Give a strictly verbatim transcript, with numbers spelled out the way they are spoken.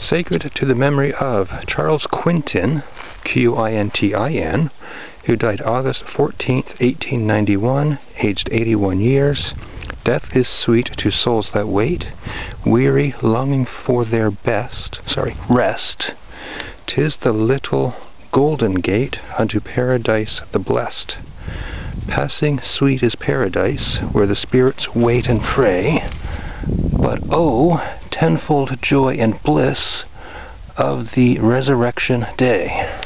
Sacred to the memory of Charles Quintin, Q I N T I N, who died August fourteenth, eighteen ninety-one, aged eighty-one years. Death is sweet to souls that wait, weary, longing for their best, sorry, rest. 'Tis the little golden gate unto paradise the blessed. Passing sweet is paradise, where the spirits wait and pray. But oh, tenfold joy and bliss of the resurrection day.